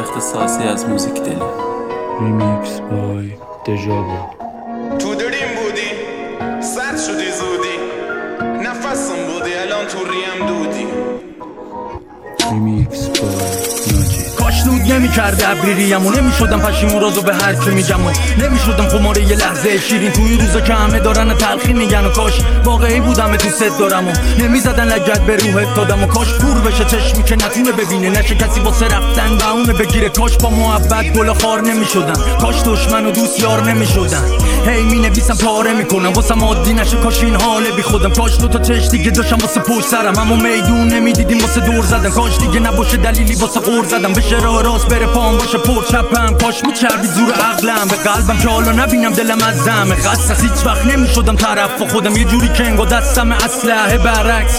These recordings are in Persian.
اختصاصی از موزیک دلی. ریمیکس بای دژاوو. تو دریم بودی، سرد شدی زودی، نفسم بودی الان تو ریم دودی. ریمیکس بای ناجی. کاش نود نمی‌کرد ابریریم و نمی‌شدم پشیمون رازو به هر کی میگم و نمی‌شدم خماره یه لحظه شیرین توی روزا که همه دارن تلخی میگن و کاش واقعی بودم دوست دارم و نمی‌زدن لگد به روحت دادم و کاش دور بشه چشمی که نتونه ببینه نشه کسی واسه رفتن بهونه بگیره. کاش با محبت گل خار نمی‌شدن، کاش دشمن و دوست یار نمی‌شدن. هی می‌نویسم پاره می‌کنم واسه عادی نشه کاش این حال بی خودم. کاش دو تا چش دیگه داشتم واسه پشت سرم اما میدون نمی‌دیدیم واسه دور زدن. کاش دیگه نباشه دلیلی واسه قور زدم بشه راه راست بره پام باشه پر چپم. کاش میچربی زور عقلم به قلبم که حالا نبینم دلم از زمه خست از هیچ وقت نمیشدم طرف با خودم یه جوری که انگار دستم اسلحه برعکس.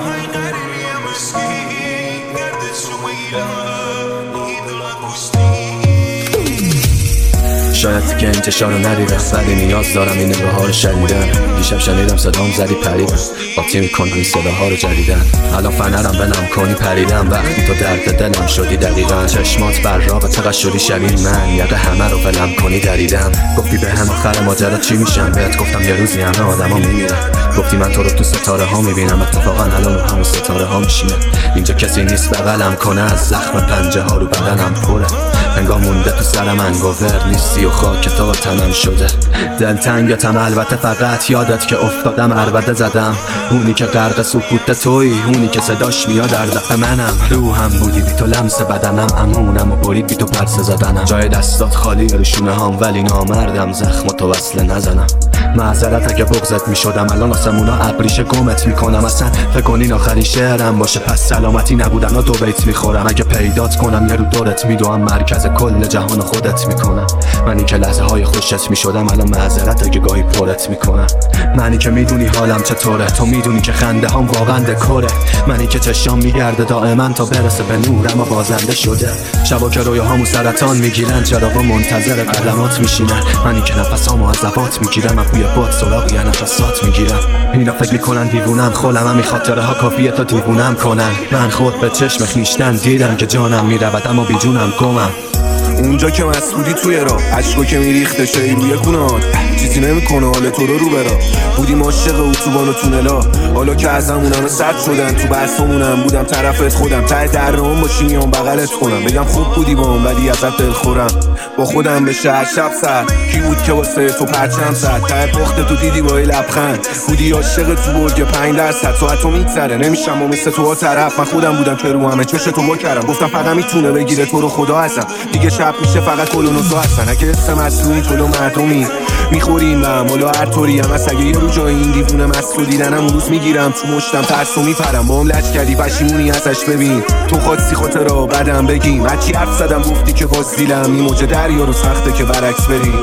شاید که انتشار رو نریدم ولی نیاز دارم این نگاه ها رو شنیدن. دیشب شنیدم صدام زدی پریدم قاطی میکنم این صداها رو جدیدن. الان فنرم بنام کنی پریدم وقتی تو درد دلم شدی دقیقا. چشمات بر رابطه شدی شبیه من یقه همه رو ولم کنی دریدم. گفتی به هم آخر ماجرا چی میشم بهت گفتم یه روزی همه آدما میمیرن. گفتی من تو رو تو ستاره ها میبینم اتفاقا الان رو همون ستاره ها میشینه. اینجا کسی نیست بغلم کنه از زخم پنجه ها رو بدنم پره. انگار مونده تو سرم انگوور نیستی و خاک تو تنم شده. دلتنگتم البته فقط یادت که افتادم عربده زدم. اونی که غرق سکوت تویی اونی که صداش میاد در دفع منم. روحم بودی بی تو لمس بدنم امونم و برید بی تو پرسه زدنم. جای دستات خالی روشونه هام ولی نامردم زخم تو وصله نزنم. معذرت اگه بغضت میشدم الان آسمونا ابریشه گمت میکنم. اصلا فکر کنین آخرین شعرم باشه پس سلامتی نبودن و 2 بیت میخورم. اگه پیدات کنم یه رو دورت میدوام مرکز کل جهان خودت میکنم. منی که لحظه های خوشت میشدم الان معذرت اگه گاهی پرت میکنم. منی که میدونی حالم چطوره تو میدونی که خنده هام واقعا دکوره. منی که چشام میگرده دائما تا برسه به نورم و بازنده شده. شبا که رویاهامو سرطان میگیرن چراغا منتظر کلمات میشینن. منی که نفسامو از لبات میگیرم بوی باد سراغ یه نفسات میگیرم. اینا فکر میکنن دیوونم خولم همین خاطره ها کافیه تا دیوونم کنن. من خود به چشم خویشتن دیدم که جانم میرود اما بی جونم گمم. اونجا که مسئولی توی راه عشقو که میریخته شایی روی گونه‌هات چیزی نمیکنه حال تو رو برا. بودیم عاشق اتوبان و تونلا حالا که ازمون همه سد شدن. تو بحثمونم بودم طرفت خودم ته درهم باشی میام بغلت کنم بگم خوب بودی باهم ولی ازت دلخورم. با خودم به شهر شب سر کی بود که واسه تو پرچم زد. ته پخت تو دیدی با لبخند بودی عاشق تو برگ 5% ساعت تو میگذره نمیشم و مثل تو طرف. من خودم بودم که رو همه چش تو کردم گفتم فقط میتونه بگیره تو رو خدا هستم. دیگه شب میشه فقط کلونوسو هستن. اگه اسم مسئولی تو مردمی میخوریم به هم هر طوری هم اگه یه رو جای این دیوونه مسئول دیدنم اون روز میگیرم تو مشتم ترسو میپرم با هم لج کردی پشیمونی ازش ببین. تو خواستی خاطر را بدم بگیم هرچی حرف زدم گفتی که باز دیلم این موج دریا رو سخته که برعکس بریم.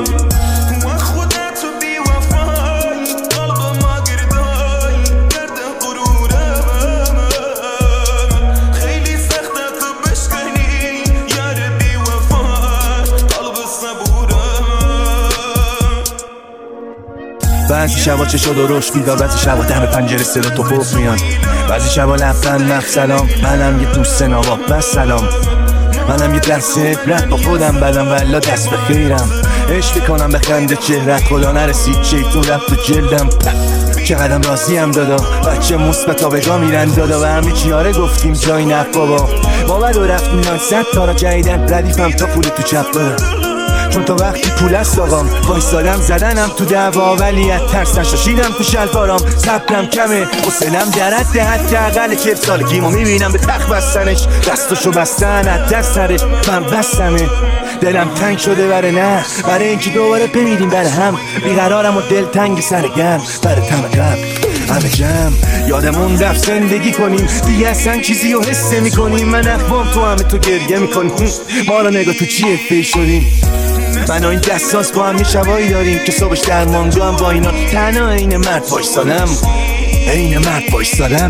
بعضی شبا چشا درشت بیدار بعضی شبا دم پنجره صدا تو فوق میان. بعضی شبا لبخند نفس سلام منم یه دوست نواب بس سلام. منم یه دست عبرت با خودم بدم والا دست به خیرم. عشق میکنم به خنده چهرت خدا نرسید شیطون رفت تو جلدم. چقدرم راضیم دادا بچه مثبت تا بگاه میرن دادا و همه چیاره گفتیم جای نف بابا. باور و رفتیم 900 تا را جدیدن ردیفم تا پول تو چپ دارم. چون تا وقتی پول است آقام وایسادم زدنم تو دعوا ولی از ترس نشاشیدم تو شلوارام. صبرم کمه حوصله‌ام درد حداقل 40 سالگیمو میبینم به تخت بستنش دستشو بستن از دست سرش. من بستمه دلم تنگ شده برای اینکه دوباره بمیریم برای هم. بیقرارم و دل تنگ سر گرم برای تم قبل همه جمع یادمون رفت زندگی کنیم دیگه اصلا چیزی رو حس میکنیم. من اخوام تو همه تو گریه میکنیم ما را نگاه تو چی فی شدیم. من و این دستاس با هم شبایی داریم که صبحش درمانگو هم با اینا تنها عین مرد وایسادم. عین مرد وایسادم.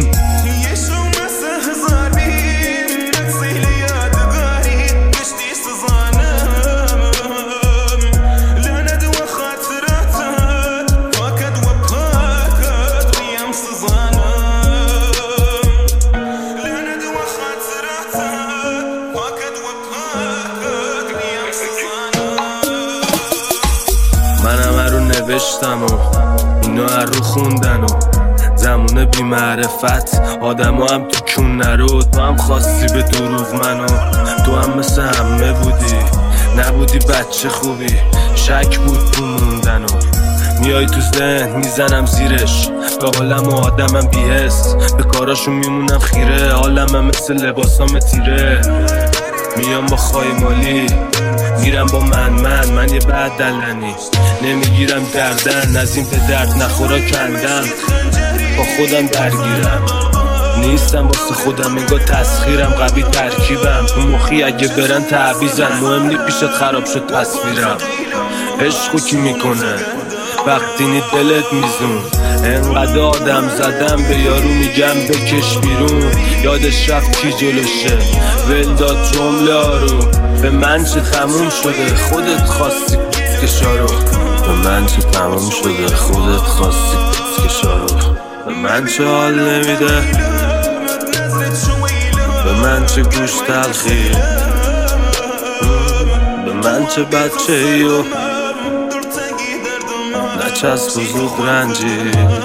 داشتم و اینو هر رو خوندن و زمان بی معرفت آدم هم تو کون نرو. تو هم خواستی به دروغ منو، تو هم مثل همه بودی، نبودی بچه خوبی، شک بود تو موندن و میای تو ذهن میزنم زیرش. به حالم و آدمم بی‌حس، به کاراشون میمونم خیره، حالمم مثل لباسام تیره. میام با خایمالی میرم با من یه بعد دلنی نمیگیرم دردن، از این به درد نخورا کندم، با خودم درگیرم، نیستم واسه خودم، انگار تسخیرم، قوی ترکیبم، تو مخی اگه برن تعویزن، مهم نی پیشت خراب شد تصویرم. عشقو کی میکنه وقتی نی دلت میزون، انقدر آدم زدم به یارو میگم بکش بیرون، یادش رفت کی جلوشه ول داد جمله رو. به من چه تموم شده خودت خواستی کشارو، به من چه تموم شده خودت خواستی کشارو. به من چه حال نمیده، به من چه گوش تلخی، به من چه بچه ایو نچسب و زود رنجی.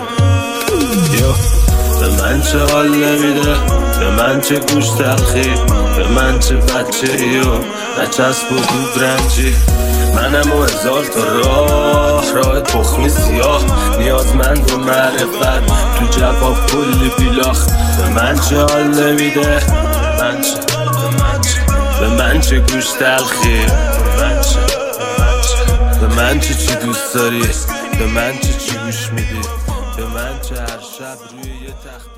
به من چه حال نمیده، به من چه گوش تلخی، به من چه بچه ایو نچسب و زود رنجی. منم و هزار تا راه تخمی سیاه، نیازمند و معرفت تو جواب کلی بیلاخ. به من چه حال نمیده، به من چه گوش تلخی، به من چی دوست داری، به من چی گوش میدی، به من چه هر شب روی یه تخت